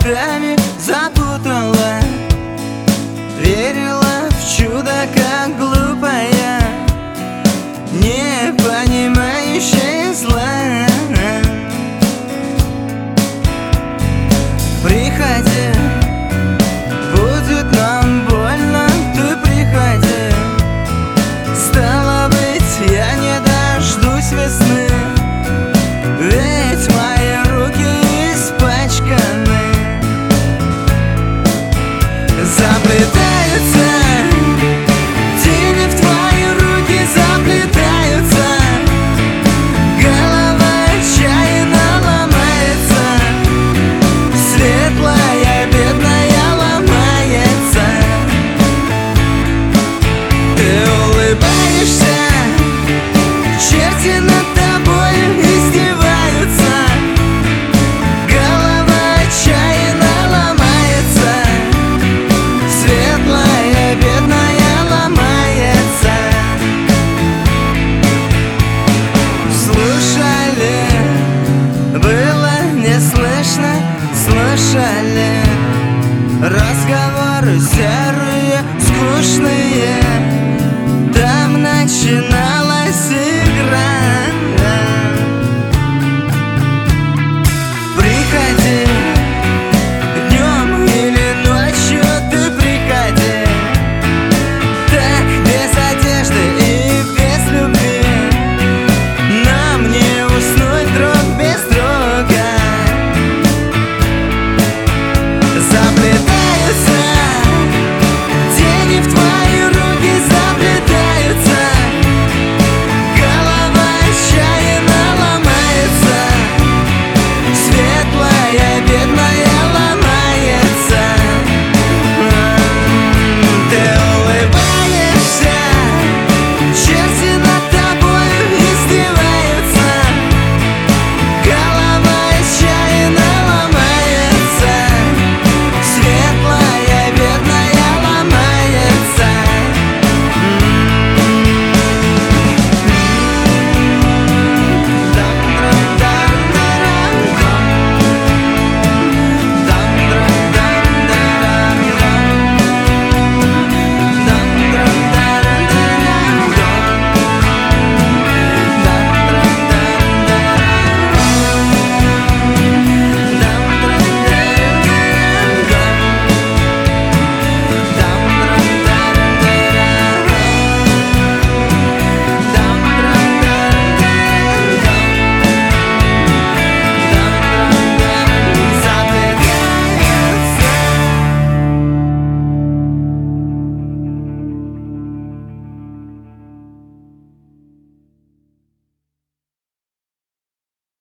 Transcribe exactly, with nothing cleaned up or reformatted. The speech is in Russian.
ногами запутала, верила в чудо, как глупая, не понимающая зла. Приходи, будет нам больно, ты приходи. Стало быть, я не дождусь весны, ведь мои руки испачканы. Заплетаются тени в твои руки, заплетаются. Голова отчаянно ломается, светлая, бедная ломается. Ты улыбаешься, черти над тобой издеваются. Голова отчаянно ломается, светлая, бедная ломается. Слушали, было не слышно, слышали разговоры серые, скучные. Там начинали